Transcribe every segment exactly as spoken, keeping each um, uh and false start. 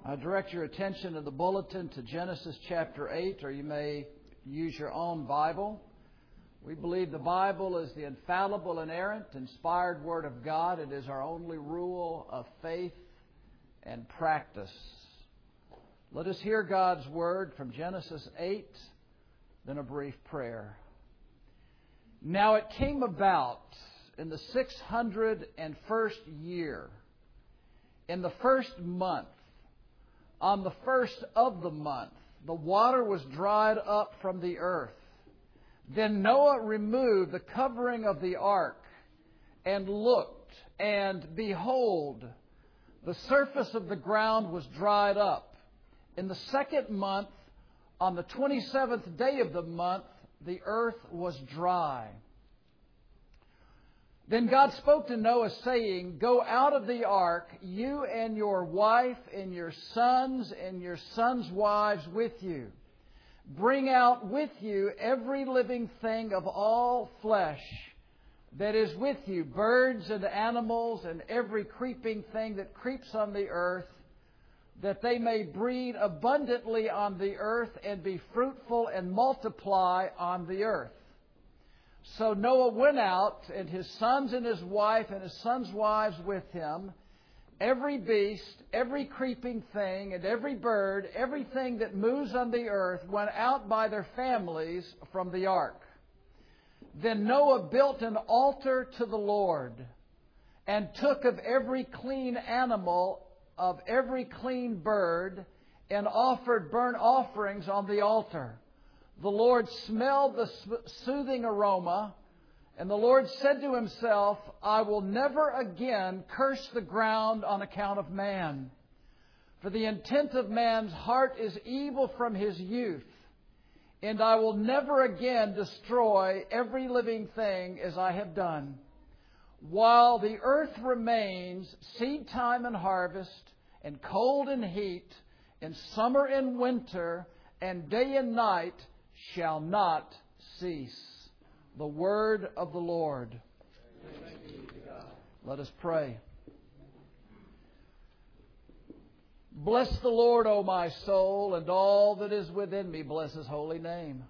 I direct your attention in the bulletin to Genesis chapter eight, or you may use your own Bible. We believe the Bible is the infallible, inerrant, inspired Word of God. It is our only rule of faith and practice. Let us hear God's Word from Genesis eight, then a brief prayer. Now it came about in the six hundred and first year, in the first month, on the first of the month, the water was dried up from the earth. Then Noah removed the covering of the ark and looked, and behold, the surface of the ground was dried up. In the second month, on the twenty-seventh day of the month, the earth was dry. Then God spoke to Noah, saying, Go out of the ark, you and your wife and your sons and your sons' wives with you. Bring out with you every living thing of all flesh that is with you, birds and animals and every creeping thing that creeps on the earth, that they may breed abundantly on the earth and be fruitful and multiply on the earth. So Noah went out, and his sons and his wife and his sons' wives with him. Every beast, every creeping thing, and every bird, everything that moves on the earth went out by their families from the ark. Then Noah built an altar to the Lord, and took of every clean animal, of every clean bird, and offered burnt offerings on the altar. The Lord smelled the soothing aroma, and the Lord said to himself, I will never again curse the ground on account of man. For the intent of man's heart is evil from his youth, and I will never again destroy every living thing as I have done. While the earth remains, seed time and harvest, and cold and heat, and summer and winter, and day and night, shall not cease. The word of the Lord. Let us pray. Bless the Lord, O my soul, and all that is within me. Bless His holy name.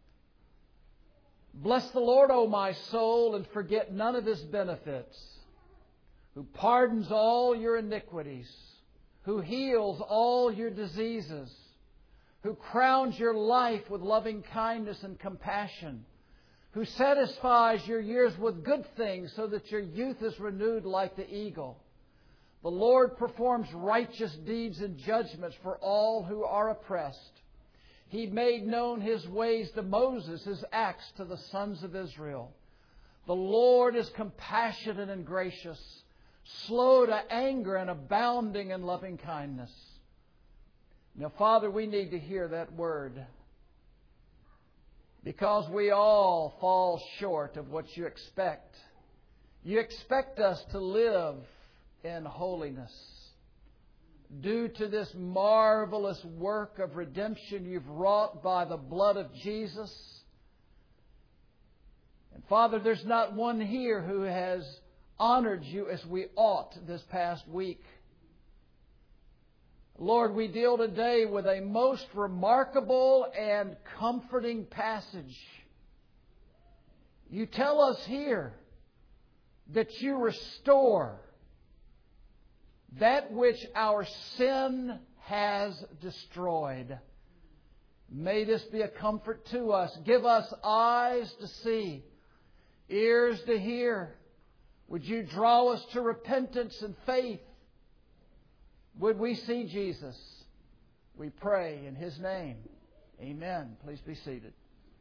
Bless the Lord, O my soul, and forget none of His benefits, who pardons all your iniquities, who heals all your diseases, who crowns your life with loving kindness and compassion, who satisfies your years with good things so that your youth is renewed like the eagle. The Lord performs righteous deeds and judgments for all who are oppressed. He made known His ways to Moses, His acts to the sons of Israel. The Lord is compassionate and gracious, slow to anger and abounding in loving kindness. Now, Father, we need to hear that word, because we all fall short of what you expect. You expect us to live in holiness. Due to this marvelous work of redemption you've wrought by the blood of Jesus. And Father, there's not one here who has honored you as we ought this past week. Lord, we deal today with a most remarkable and comforting passage. You tell us here that you restore that which our sin has destroyed. May this be a comfort to us. Give us eyes to see, ears to hear. Would you draw us to repentance and faith? Would we see Jesus? We pray in His name. Amen. Please be seated.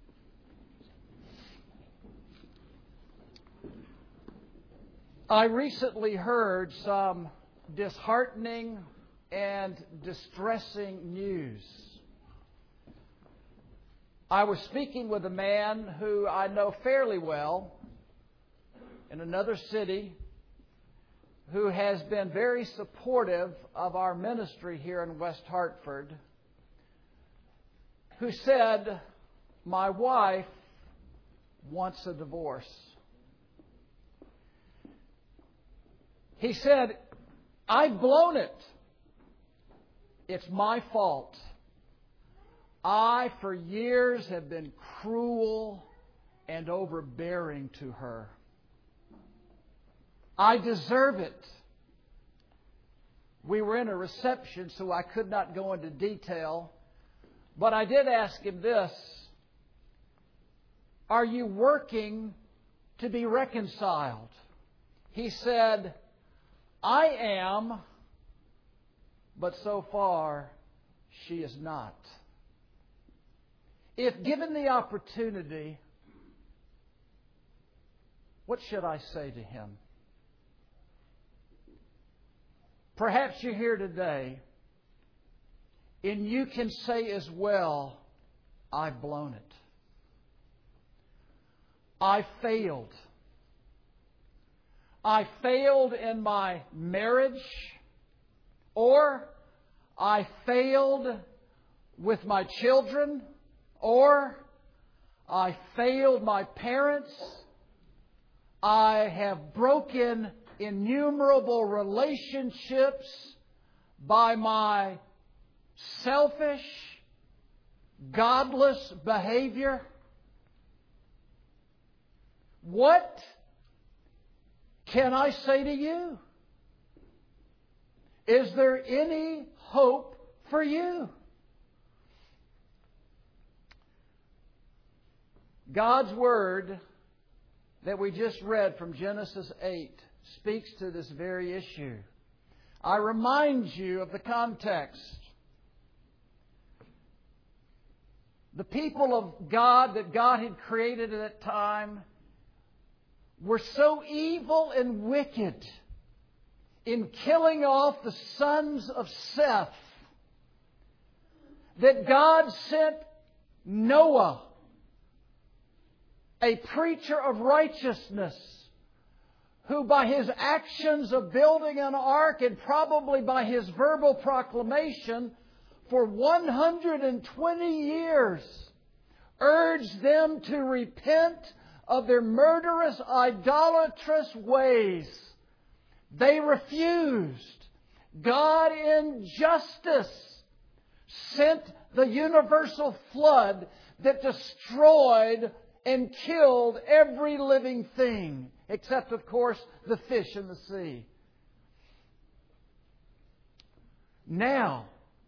I recently heard some disheartening and distressing news. I was speaking with a man who I know fairly well in another city, who has been very supportive of our ministry here in West Hartford, who said, my wife wants a divorce. He said, I've blown it. It's my fault. I, for years, have been cruel and overbearing to her. I deserve it. We were in a reception, so I could not go into detail. But I did ask him this: are you working to be reconciled? He said, I am, but so far she is not. If given the opportunity, what should I say to him? Perhaps you're here today and you can say as well, I've blown it. I failed. I failed in my marriage, or I failed with my children, or I failed my parents. I have broken innumerable relationships by my selfish, godless behavior. What can I say to you? Is there any hope for you? God's Word that we just read from Genesis eight speaks to this very issue. I remind you of the context. The people of God that God had created at that time were so evil and wicked in killing off the sons of Seth that God sent Noah, a preacher of righteousness, who by his actions of building an ark and probably by his verbal proclamation for one hundred twenty years urged them to repent of their murderous, idolatrous ways. They refused. God in justice sent the universal flood that destroyed and killed every living thing, except, of course, the fish in the sea. Now,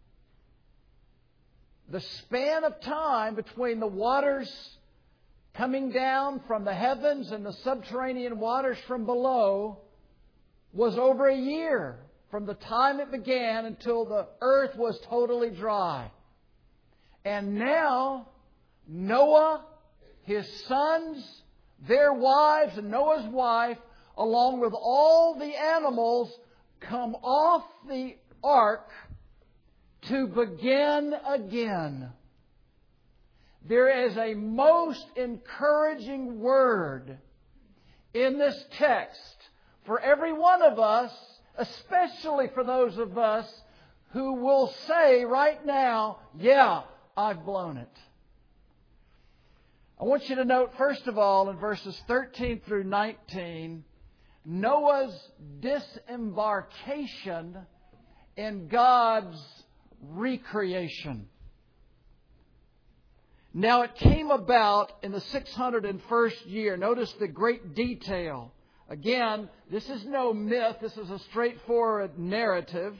the span of time between the waters coming down from the heavens and the subterranean waters from below was over a year from the time it began until the earth was totally dry. And now, Noah, his sons, their wives, and Noah's wife, along with all the animals, come off the ark to begin again. There is a most encouraging word in this text for every one of us, especially for those of us who will say right now, yeah, I've blown it. I want you to note, first of all, in verses thirteen through nineteen, Noah's disembarkation in God's recreation. Now it came about in the six hundred first year. Notice the great detail. Again, this is no myth. This is a straightforward narrative.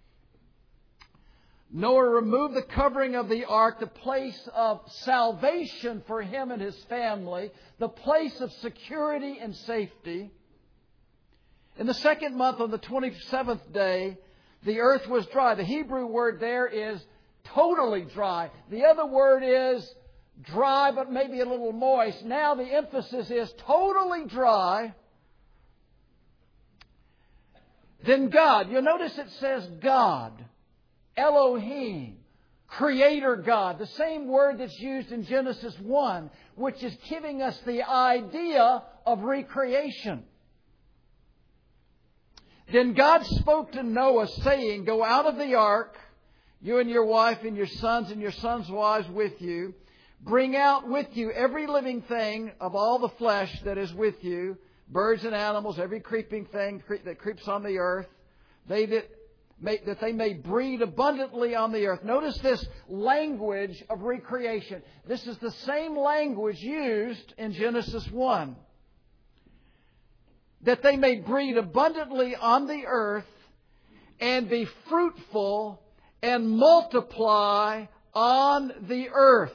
Noah removed the covering of the ark, the place of salvation for him and his family, the place of security and safety. In the second month, on the twenty-seventh day, the earth was dry. The Hebrew word there is totally dry. The other word is dry, but maybe a little moist. Now the emphasis is totally dry. Then God, you'll notice it says God, Elohim, Creator God, the same word that's used in Genesis one, which is giving us the idea of recreation. Then God spoke to Noah, saying, go out of the ark, you and your wife and your sons and your sons' wives with you. Bring out with you every living thing of all the flesh that is with you, birds and animals, every creeping thing that creeps on the earth. They that may, that they may breed abundantly on the earth. Notice this language of recreation. This is the same language used in Genesis one. That they may breed abundantly on the earth and be fruitful and multiply on the earth.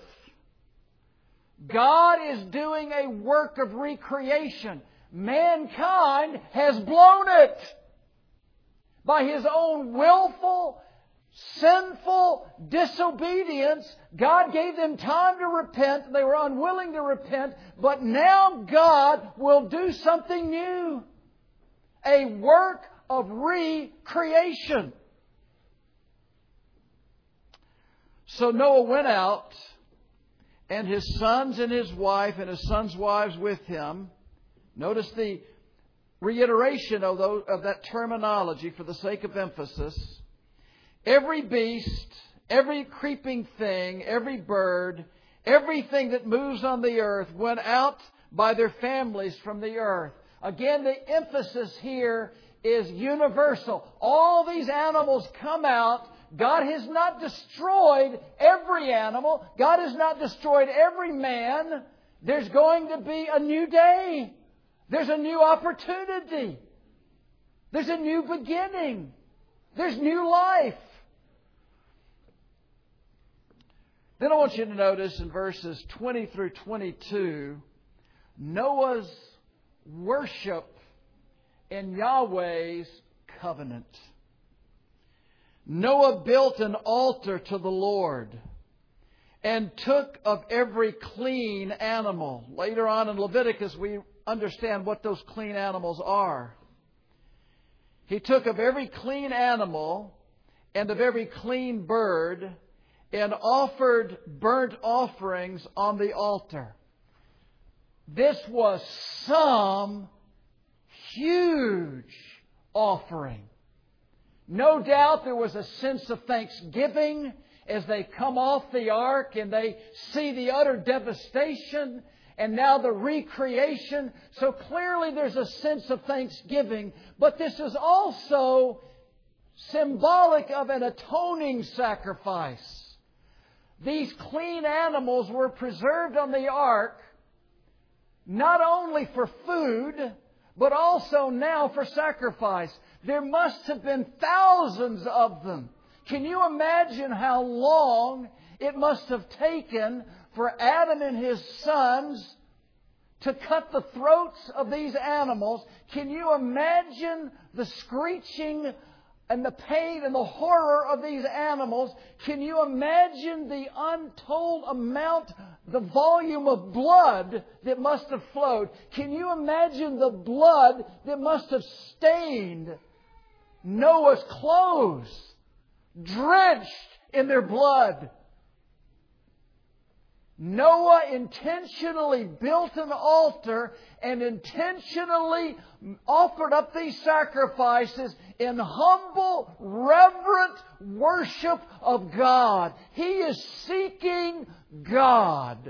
God is doing a work of recreation. Mankind has blown it by his own willful, sinful disobedience. God gave them time to repent. They were unwilling to repent. But now God will do something new. A work of recreation. So Noah went out, and his sons and his wife and his sons' wives with him. Notice the reiteration of, those, of that terminology for the sake of emphasis. Every beast, every creeping thing, every bird, everything that moves on the earth went out by their families from the earth. Again, the emphasis here is universal. All these animals come out. God has not destroyed every animal. God has not destroyed every man. There's going to be a new day. There's a new opportunity. There's a new beginning. There's new life. Then I want you to notice in verses twenty through twenty-two, Noah's worship in Yahweh's covenant. Noah built an altar to the Lord and took of every clean animal. Later on in Leviticus, we understand what those clean animals are. He took of every clean animal and of every clean bird and offered burnt offerings on the altar. This was some huge offering. No doubt there was a sense of thanksgiving as they come off the ark and they see the utter devastation and now the recreation. So clearly there's a sense of thanksgiving. But this is also symbolic of an atoning sacrifice. These clean animals were preserved on the ark not only for food, but also now for sacrifice. There must have been thousands of them. Can you imagine how long it must have taken for Adam and his sons to cut the throats of these animals? Can you imagine the screeching and the pain and the horror of these animals? Can you imagine the untold amount, the volume of blood that must have flowed? Can you imagine the blood that must have stained Noah's clothes, drenched in their blood? Noah intentionally built an altar and intentionally offered up these sacrifices in humble, reverent worship of God. He is seeking God.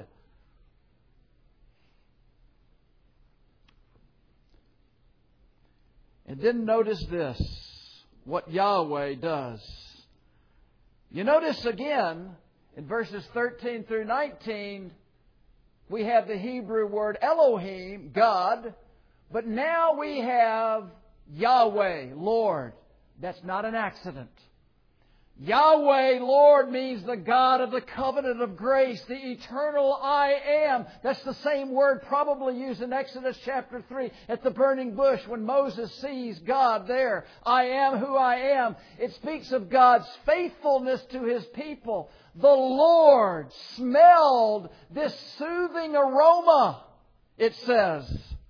And then notice this, what Yahweh does. You notice again, in verses thirteen through nineteen, we have the Hebrew word Elohim, God, but now we have Yahweh, Lord. That's not an accident. Yahweh, Lord, means the God of the covenant of grace, the eternal I am. That's the same word probably used in Exodus chapter three at the burning bush when Moses sees God there. I am who I am. It speaks of God's faithfulness to His people. The Lord smelled this soothing aroma, it says.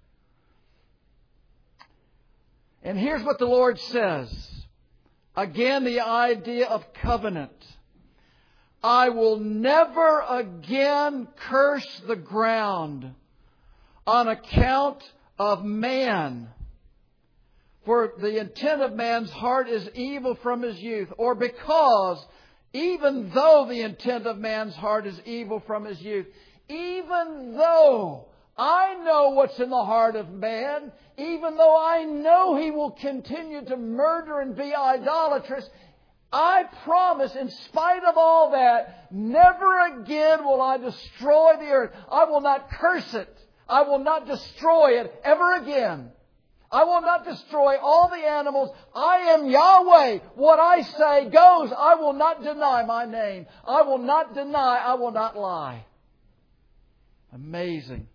And here's what the Lord says. Again, the idea of covenant. I will never again curse the ground on account of man. For the intent of man's heart is evil from his youth. Or because, even though the intent of man's heart is evil from his youth, even though I know what's in the heart of man. Even though I know he will continue to murder and be idolatrous, I promise, in spite of all that, never again will I destroy the earth. I will not curse it. I will not destroy it ever again. I will not destroy all the animals. I am Yahweh. What I say goes. I will not deny my name. I will not deny. I will not lie. Amazing.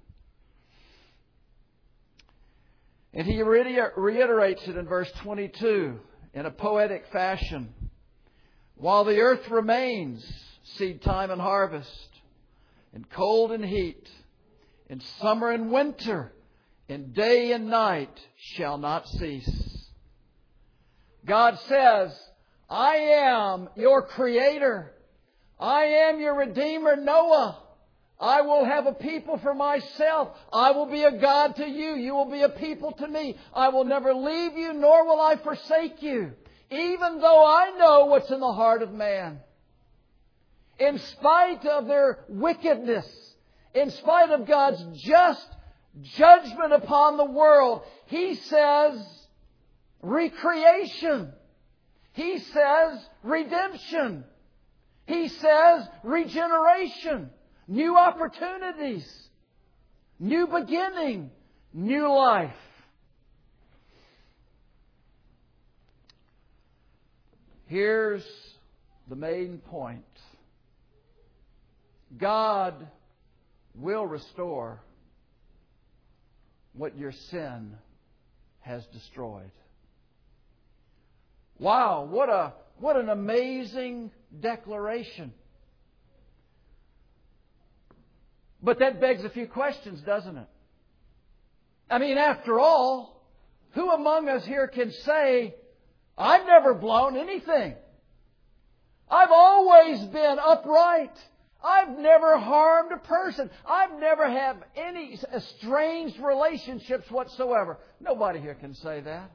And he reiterates it in verse twenty-two in a poetic fashion. While the earth remains, seed time and harvest, in cold and heat, in summer and winter, in day and night shall not cease. God says, I am your Creator. I am your Redeemer, Noah. I will have a people for myself. I will be a God to you. You will be a people to me. I will never leave you, nor will I forsake you. Even though I know what's in the heart of man. In spite of their wickedness, in spite of God's just judgment upon the world, He says recreation. He says redemption. He says regeneration. New opportunities. New beginning. New life. Here's the main point. God will restore what your sin has destroyed. Wow, what a what an amazing declaration. But that begs a few questions, doesn't it? I mean, after all, who among us here can say, I've never blown anything. I've always been upright. I've never harmed a person. I've never had any estranged relationships whatsoever. Nobody here can say that.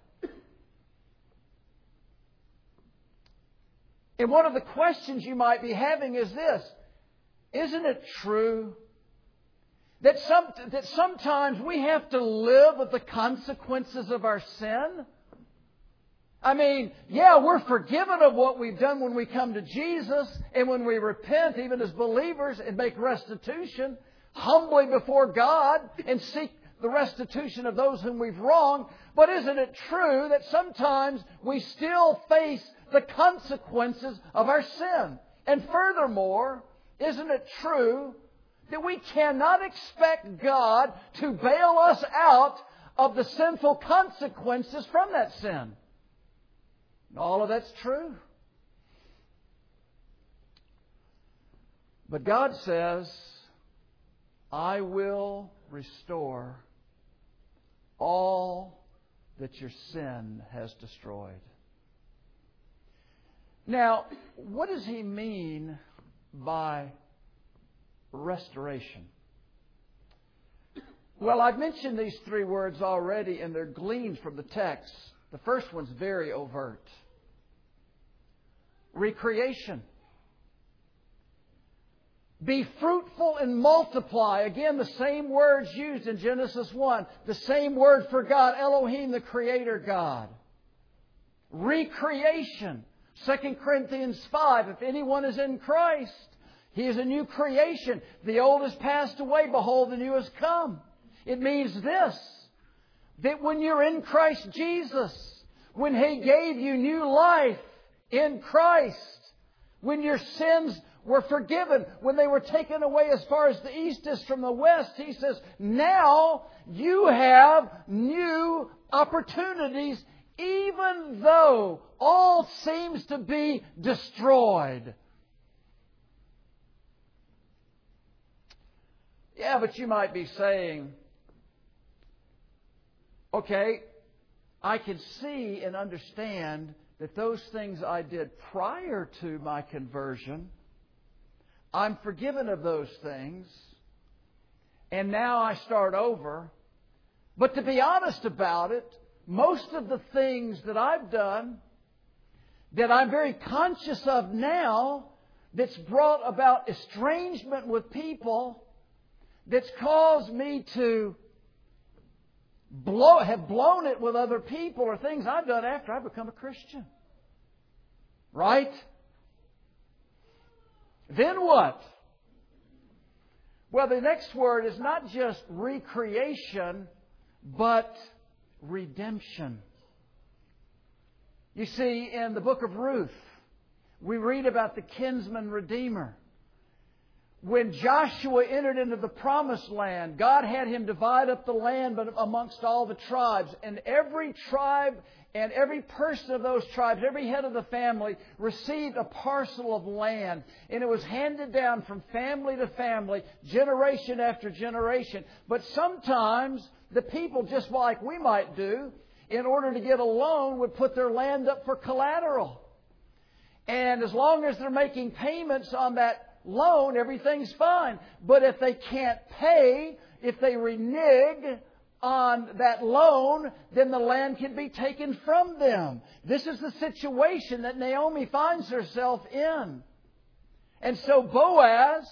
And one of the questions you might be having is this. Isn't it true that some, that sometimes we have to live with the consequences of our sin? I mean, yeah, we're forgiven of what we've done when we come to Jesus and when we repent, even as believers, and make restitution humbly before God and seek the restitution of those whom we've wronged. But isn't it true that sometimes we still face the consequences of our sin? And furthermore, isn't it true that we cannot expect God to bail us out of the sinful consequences from that sin? All of that's true. But God says, I will restore all that your sin has destroyed. Now, what does He mean by restoration? Well, I've mentioned these three words already, and they're gleaned from the text. The first one's very overt. Recreation. Be fruitful and multiply. Again, the same words used in Genesis one. The same word for God, Elohim, the Creator God. Recreation. Second Corinthians five. If anyone is in Christ, he is a new creation. The old has passed away. Behold, the new has come. It means this. That when you're in Christ Jesus, when He gave you new life in Christ, when your sins were forgiven, when they were taken away as far as the east is from the west, He says, now you have new opportunities, even though all seems to be destroyed. Yeah, but you might be saying, okay, I can see and understand that those things I did prior to my conversion, I'm forgiven of those things, and now I start over. But to be honest about it, most of the things that I've done that I'm very conscious of now, that's brought about estrangement with people, that's caused me to blow, have blown it with other people are things I've done after I've become a Christian. Right? Then what? Well, the next word is not just recreation, but redemption. You see, in the book of Ruth, we read about the kinsman redeemer. When Joshua entered into the promised land, God had him divide up the land amongst all the tribes. And every tribe and every person of those tribes, every head of the family, received a parcel of land. And it was handed down from family to family, generation after generation. But sometimes the people, just like we might do, in order to get a loan, would put their land up for collateral. And as long as they're making payments on that loan, everything's fine. But if they can't pay, if they renege on that loan, then the land can be taken from them. This is the situation that Naomi finds herself in. And so Boaz,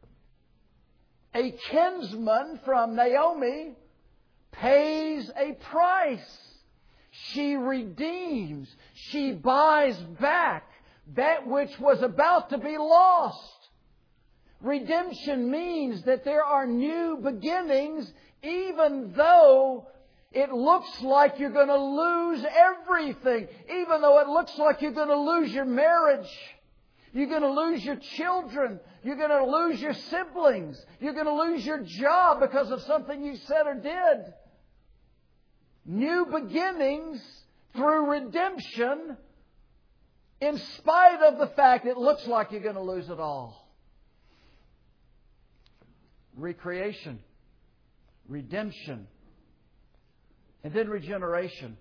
a kinsman from Naomi, pays a price. She redeems. She buys back that which was about to be lost. Redemption means that there are new beginnings, even though it looks like you're going to lose everything. Even though it looks like you're going to lose your marriage. You're going to lose your children. You're going to lose your siblings. You're going to lose your job because of something you said or did. New beginnings through redemption, in spite of the fact it looks like you're going to lose it all. Recreation, redemption, and then regeneration.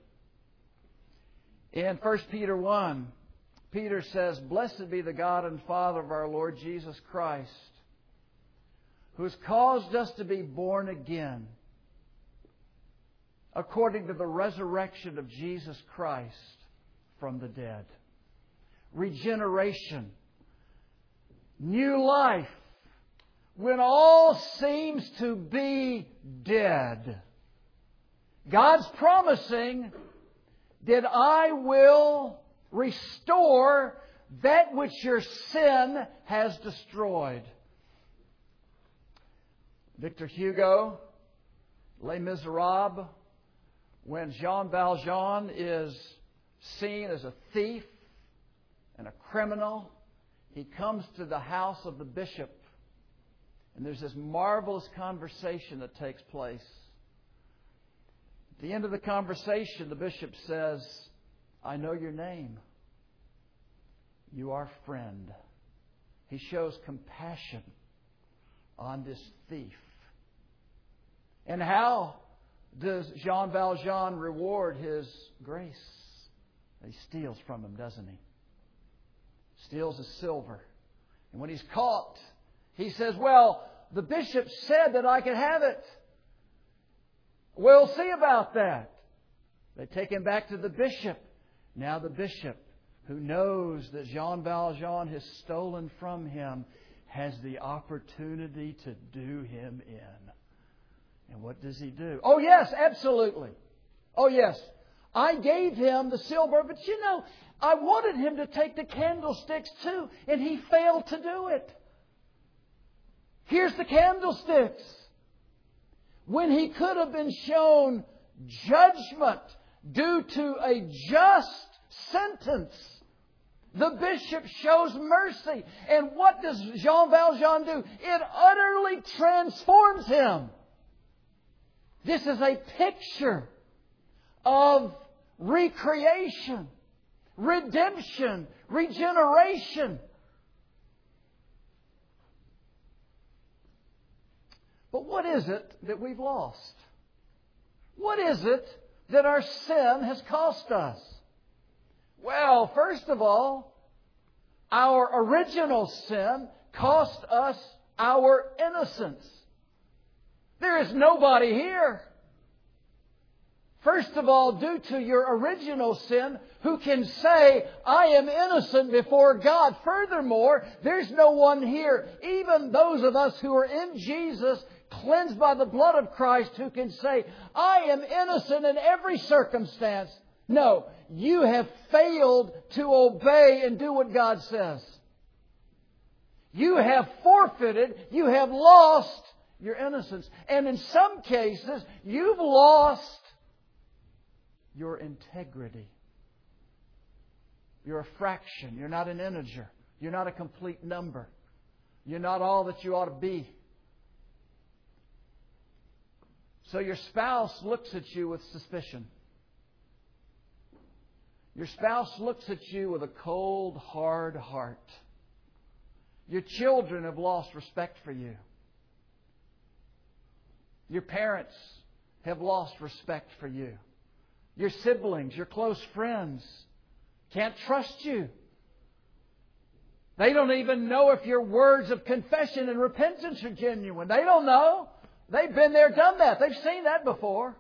In First Peter one, Peter says, "Blessed be the God and Father of our Lord Jesus Christ, who has caused us to be born again, according to the resurrection of Jesus Christ from the dead." Regeneration. New life. When all seems to be dead. God's promising that I will restore that which your sin has destroyed. Victor Hugo, Les Miserables, when Jean Valjean is seen as a thief and a criminal, he comes to the house of the bishop. And there's this marvelous conversation that takes place. At the end of the conversation, the bishop says, "I know your name. You are friend." He shows compassion on this thief. And how does Jean Valjean reward his grace? He steals from him, doesn't he? Steals his silver. And when he's caught, he says, "Well, the bishop said that I could have it. We'll see about that." They take him back to the bishop. Now the bishop, who knows that Jean Valjean has stolen from him, has the opportunity to do him in. And what does he do? Oh, yes, absolutely. Oh, yes. I gave him the silver, but you know, I wanted him to take the candlesticks too, and he failed to do it. Here's the candlesticks. When he could have been shown judgment due to a just sentence, the bishop shows mercy. And what does Jean Valjean do? It utterly transforms him. This is a picture of recreation, redemption, regeneration. But what is it that we've lost? What is it that our sin has cost us? Well, first of all, our original sin cost us our innocence. There is nobody here, first of all, due to your original sin, who can say, "I am innocent before God." Furthermore, there's no one here, even those of us who are in Jesus, cleansed by the blood of Christ, who can say, I am innocent in every circumstance. No, you have failed to obey and do what God says. You have forfeited, you have lost your innocence. And in some cases, you've lost your integrity. You're a fraction. You're not an integer. You're not a complete number. You're not all that you ought to be. So your spouse looks at you with suspicion. Your spouse looks at you with a cold, hard heart. Your children have lost respect for you. Your parents have lost respect for you. Your siblings, your close friends can't trust you. They don't even know if your words of confession and repentance are genuine. They don't know. They've been there, done that. They've seen that before.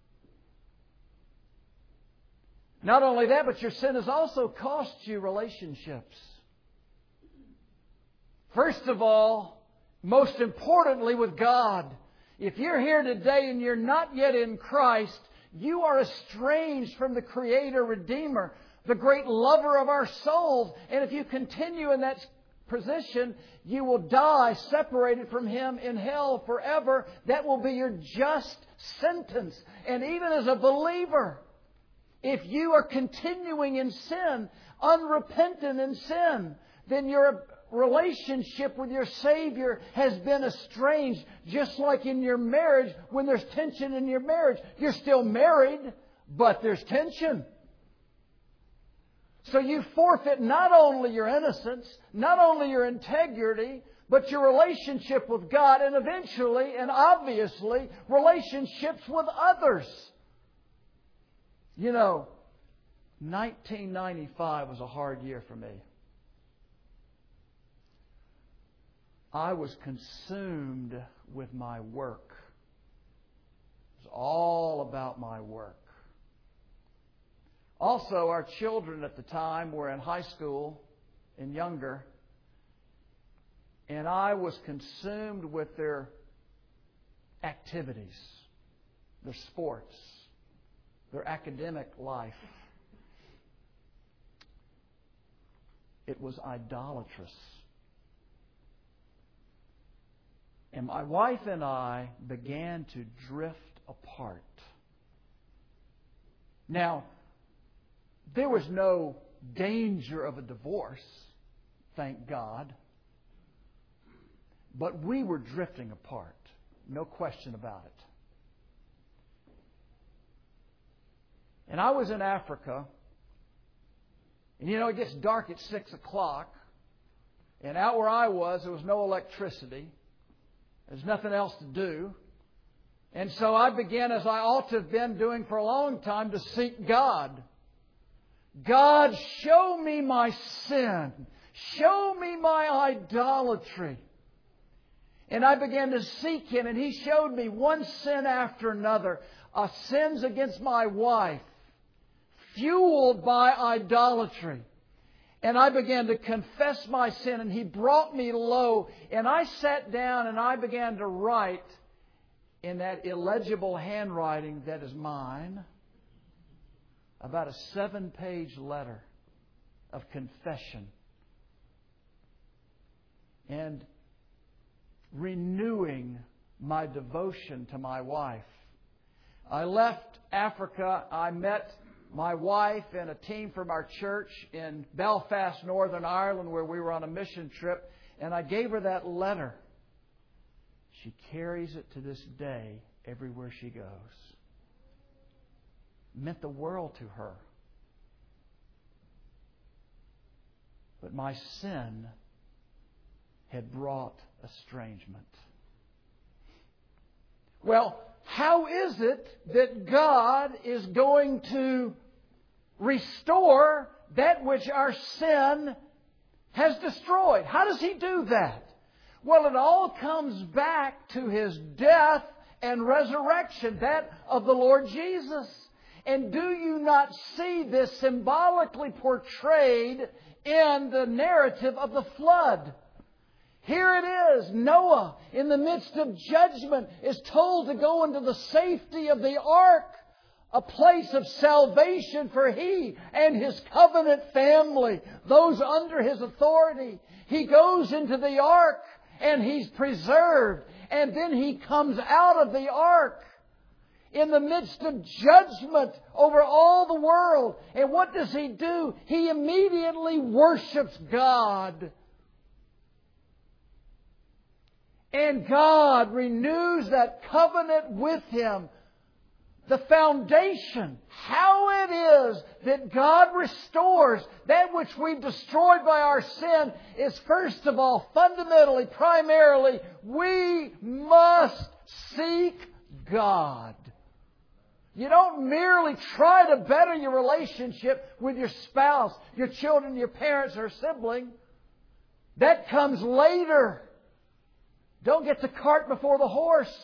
Not only that, but your sin has also cost you relationships. First of all, most importantly with God. If you're here today and you're not yet in Christ, you are estranged from the Creator, Redeemer, the great lover of our souls. And if you continue in that position, you will die separated from Him in hell forever. That will be your just sentence. And even as a believer, if you are continuing in sin, unrepentant in sin, then your relationship with your Savior has been estranged. Just like in your marriage, when there's tension in your marriage, you're still married, but there's tension. So you forfeit not only your innocence, not only your integrity, but your relationship with God, and eventually and obviously relationships with others. You know, nineteen ninety-five was a hard year for me. I was consumed with my work. It was all about my work. Also, our children at the time were in high school and younger, and I was consumed with their activities, their sports, their academic life. It was idolatrous. And my wife and I began to drift apart. Now, there was no danger of a divorce, thank God. But we were drifting apart. No question about it. And I was in Africa. And you know, it gets dark at six o'clock. And out where I was, there was no electricity. There's nothing else to do. And so I began, as I ought to have been doing for a long time, to seek God. God, show me my sin. Show me my idolatry. And I began to seek Him, and He showed me one sin after another. Uh, sins against my wife, fueled by idolatry. And I began to confess my sin, and He brought me low. And I sat down and I began to write in that illegible handwriting that is mine about a seven-page letter of confession and renewing my devotion to my wife. I left Africa. I met my wife and a team from our church in Belfast, Northern Ireland, where we were on a mission trip, and I gave her that letter. She carries it to this day everywhere she goes. It meant the world to her. But my sin had brought estrangement. Well, how is it that God is going to restore that which our sin has destroyed? How does He do that? Well, it all comes back to His death and resurrection, that of the Lord Jesus. And do you not see this symbolically portrayed in the narrative of the flood? Here it is. Noah, in the midst of judgment, is told to go into the safety of the ark, a place of salvation for he and his covenant family, those under his authority. He goes into the ark and he's preserved. And then he comes out of the ark in the midst of judgment over all the world. And what does he do? He immediately worships God. And God renews that covenant with him. The foundation, how it is that God restores that which we've destroyed by our sin is, first of all, fundamentally, primarily, we must seek God. You don't merely try to better your relationship with your spouse, your children, your parents, or sibling. That comes later. Don't get the cart before the horse.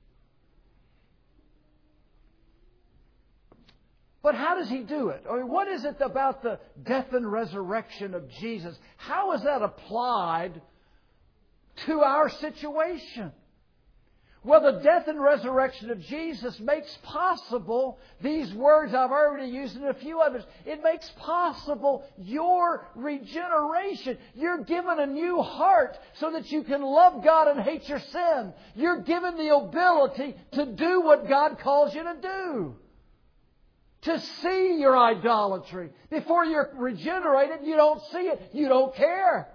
But how does He do it? I mean, what is it about the death and resurrection of Jesus? How is that applied to our situation? Well, the death and resurrection of Jesus makes possible these words I've already used and a few others. It makes possible your regeneration. You're given a new heart so that you can love God and hate your sin. You're given the ability to do what God calls you to do. To see your idolatry. Before you're regenerated, you don't see it. You don't care.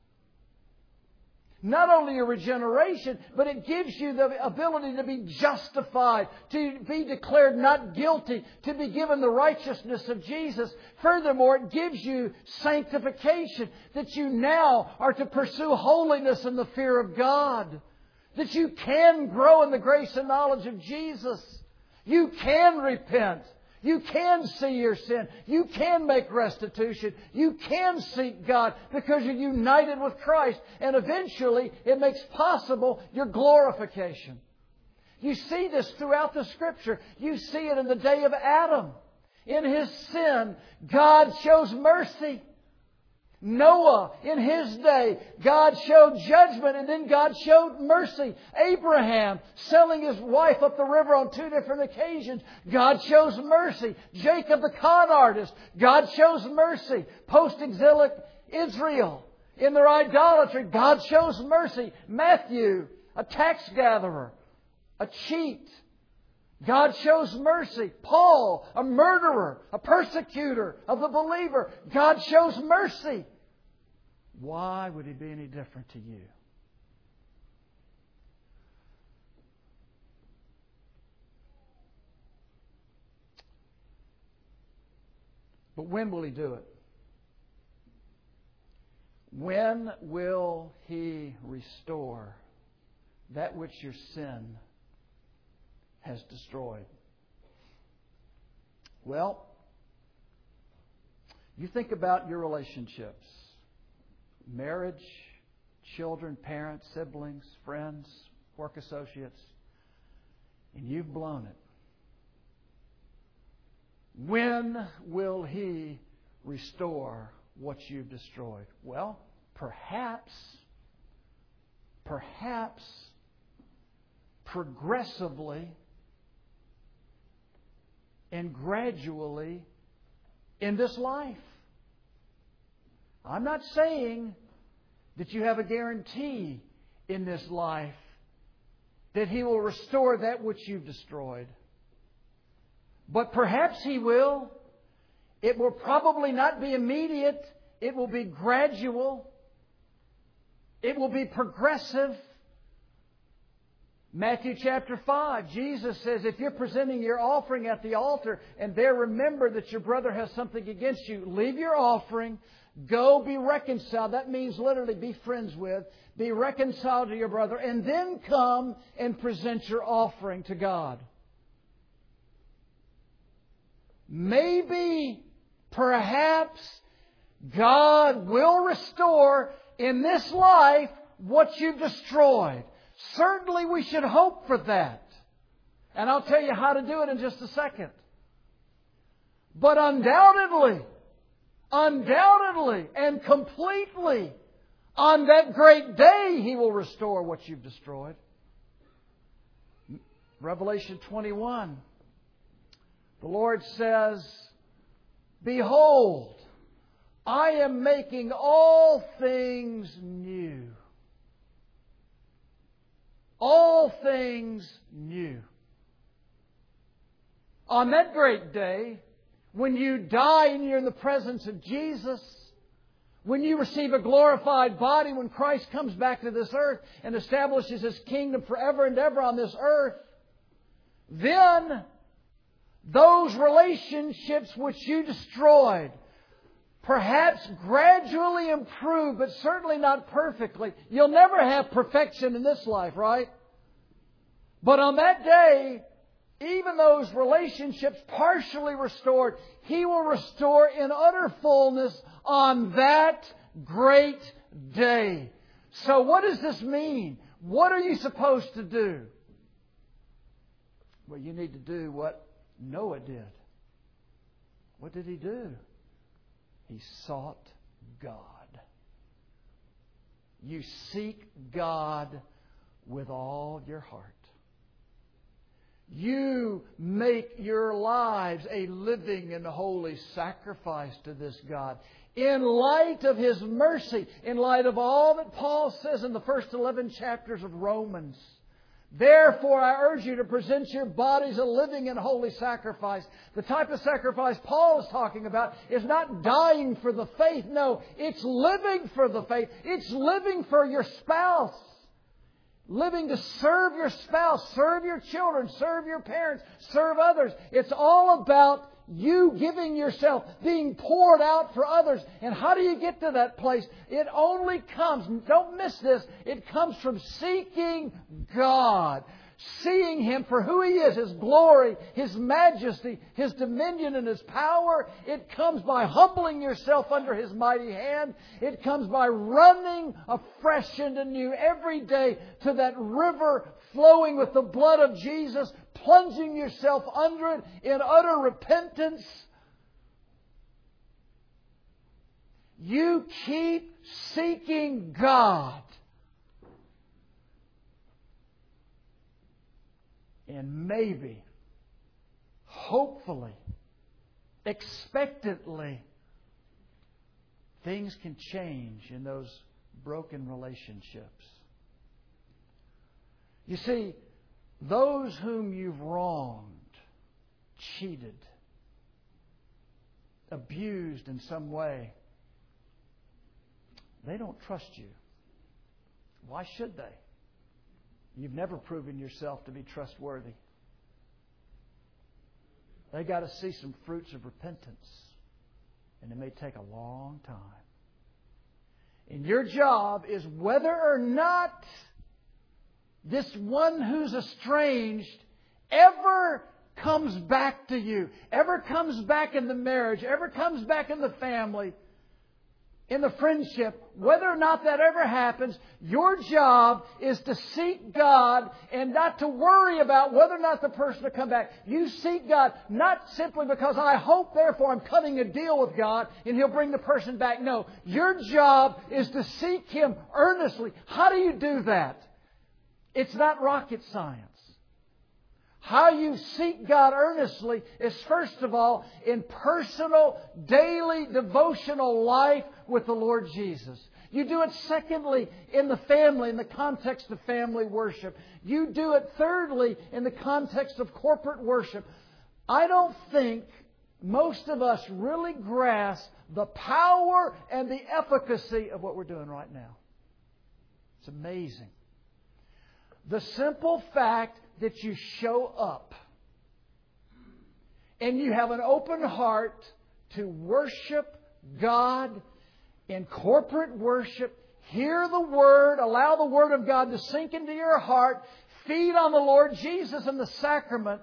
Not only your regeneration, but it gives you the ability to be justified, to be declared not guilty, to be given the righteousness of Jesus. Furthermore, it gives you sanctification, that you now are to pursue holiness in the fear of God. That you can grow in the grace and knowledge of Jesus. You can repent. You can see your sin. You can make restitution. You can seek God because you're united with Christ. And eventually, it makes possible your glorification. You see this throughout the Scripture. You see it in the day of Adam. In his sin, God shows mercy. Noah, in his day, God showed judgment and then God showed mercy. Abraham, selling his wife up the river on two different occasions, God shows mercy. Jacob, the con artist, God shows mercy. Post-exilic Israel, in their idolatry, God shows mercy. Matthew, a tax gatherer, a cheat, God shows mercy. Paul, a murderer, a persecutor of the believer, God shows mercy. Why would He be any different to you? But when will He do it? When will He restore that which your sin has destroyed? Well, you think about your relationships. Marriage, children, parents, siblings, friends, work associates. And you've blown it. When will He restore what you've destroyed? Well, perhaps, perhaps, progressively and gradually in this life. I'm not saying that you have a guarantee in this life that He will restore that which you've destroyed. But perhaps He will. It will probably not be immediate. It will be gradual. It will be progressive. Matthew chapter five, Jesus says, if you're presenting your offering at the altar and there remember that your brother has something against you, leave your offering, go be reconciled. That means literally be friends with, be reconciled to your brother, and then come and present your offering to God. Maybe, perhaps, God will restore in this life what you've destroyed. Certainly we should hope for that. And I'll tell you how to do it in just a second. But undoubtedly, undoubtedly and completely, On that great day, He will restore what you've destroyed. Revelation twenty-one. The Lord says, Behold, I am making all things new. All things new. On that great day, when you die and you're in the presence of Jesus, when you receive a glorified body, when Christ comes back to this earth and establishes His kingdom forever and ever on this earth, then those relationships which you destroyed, perhaps gradually improve, but certainly not perfectly. You'll never have perfection in this life, right? But on that day, even those relationships partially restored, He will restore in utter fullness on that great day. So what does this mean? What are you supposed to do? Well, you need to do what Noah did. What did he do? He sought God. You seek God with all your heart. You make your lives a living and holy sacrifice to this God. In light of His mercy, in light of all that Paul says in the first eleven chapters of Romans. Therefore, I urge you to present your bodies a living and holy sacrifice. The type of sacrifice Paul is talking about is not dying for the faith. No, it's living for the faith. It's living for your spouse. Living to serve your spouse, serve your children, serve your parents, serve others. It's all about you giving yourself, being poured out for others. And how do you get to that place? It only comes, don't miss this, it comes from seeking God. Seeing Him for who He is, His glory, His majesty, His dominion and His power. It comes by humbling yourself under His mighty hand. It comes by running afresh and anew every day to that river flowing with the blood of Jesus, plunging yourself under it in utter repentance. You keep seeking God. And maybe, hopefully, expectantly, things can change in those broken relationships. You see, those whom you've wronged, cheated, abused in some way, they don't trust you. Why should they? You've never proven yourself to be trustworthy. They got to see some fruits of repentance. And it may take a long time. And your job is whether or not this one who's estranged ever comes back to you, ever comes back in the marriage, ever comes back in the family, in the friendship, whether or not that ever happens, your job is to seek God and not to worry about whether or not the person will come back. You seek God not simply because I hope, therefore I'm cutting a deal with God and He'll bring the person back. No, your job is to seek Him earnestly. How do you do that? It's not rocket science. How you seek God earnestly is, first of all, in personal, daily, devotional life with the Lord Jesus. You do it, secondly, in the family, in the context of family worship. You do it, thirdly, in the context of corporate worship. I don't think most of us really grasp the power and the efficacy of what we're doing right now. It's amazing. The simple fact that you show up and you have an open heart to worship God in corporate worship, hear the Word, allow the Word of God to sink into your heart, feed on the Lord Jesus and the sacrament,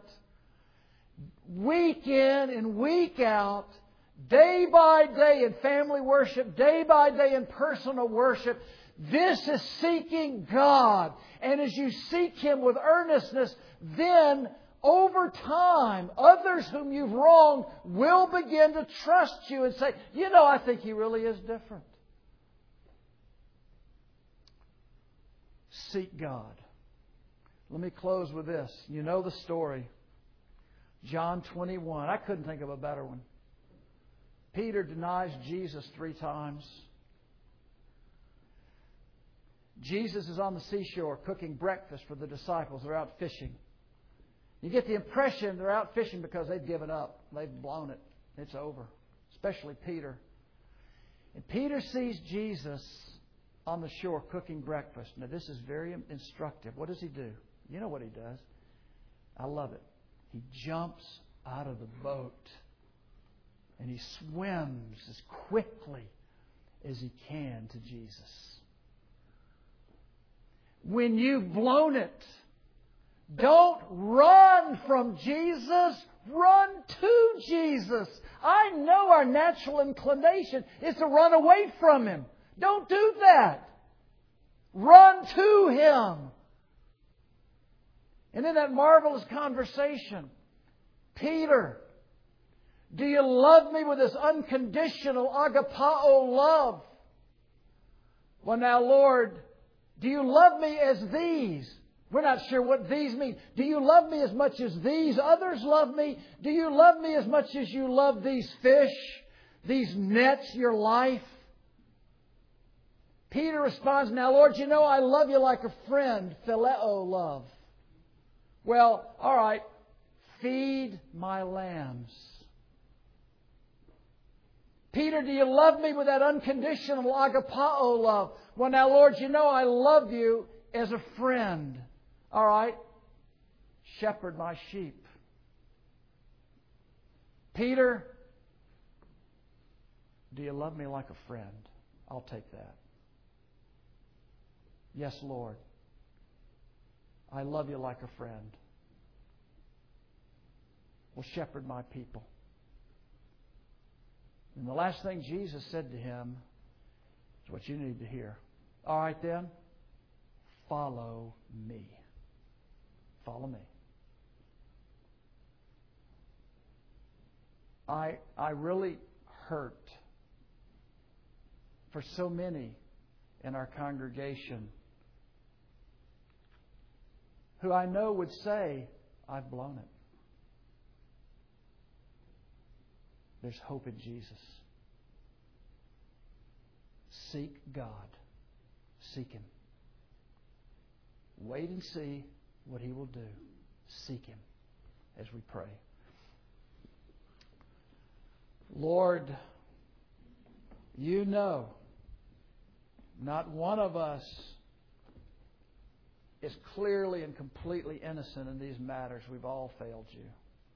week in and week out, day by day in family worship, day by day in personal worship. This is seeking God. And as you seek Him with earnestness, then over time, others whom you've wronged will begin to trust you and say, you know, I think He really is different. seek God. Let me close with this. You know the story. John twenty-one. I couldn't think of a better one. Peter denies Jesus three times. Jesus is on the seashore cooking breakfast for the disciples. They're out fishing. You get the impression they're out fishing because they've given up. They've blown it. It's over. Especially Peter. And Peter sees Jesus on the shore cooking breakfast. Now this is very instructive. What does he do? You know what he does. I love it. He jumps out of the boat and he swims as quickly as he can to Jesus. When you've blown it, don't run from Jesus. Run to Jesus. I know our natural inclination is to run away from Him. Don't do that. Run to Him. And in that marvelous conversation, Peter, do you love me with this unconditional agapao love? Well, now, Lord, do you love me as these? We're not sure what these mean. Do you love me as much as these others love me? Do you love me as much as you love these fish, these nets, your life? Peter responds, now, Lord, you know I love you like a friend, phileo love. Well, all right, feed my lambs. Peter, do you love me with that unconditional agapao love? Well, now, Lord, you know I love you as a friend. All right, shepherd my sheep. Peter, do you love me like a friend? I'll take that. Yes, Lord. I love you like a friend. Well, shepherd my people. And the last thing Jesus said to him is what you need to hear. All right then, follow me. Follow me. I I really hurt for so many in our congregation who I know would say, I've blown it. There's hope in Jesus. Seek God. Seek Him. Wait and see what He will do. Seek Him as we pray. Lord, you know not one of us is clearly and completely innocent in these matters. We've all failed you.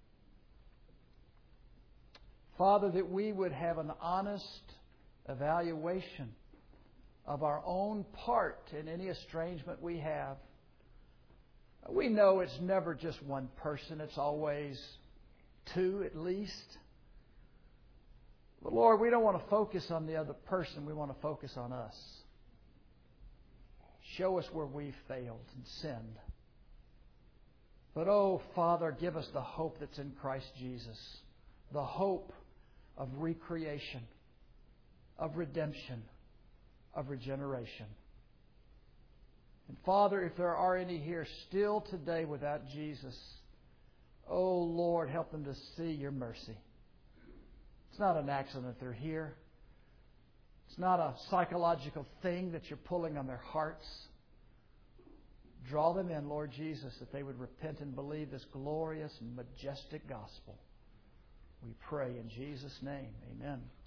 Father, that we would have an honest evaluation of our own part in any estrangement we have. We know it's never just one person. It's always two at least. But Lord, we don't want to focus on the other person. We want to focus on us. Show us where we've failed and sinned. But oh, Father, give us the hope that's in Christ Jesus. The hope of recreation, of redemption, of regeneration. And Father, if there are any here still today without Jesus, oh Lord, help them to see your mercy. It's not an accident they're here. It's not a psychological thing that you're pulling on their hearts. Draw them in, Lord Jesus, that they would repent and believe this glorious and majestic gospel. We pray in Jesus' name. Amen.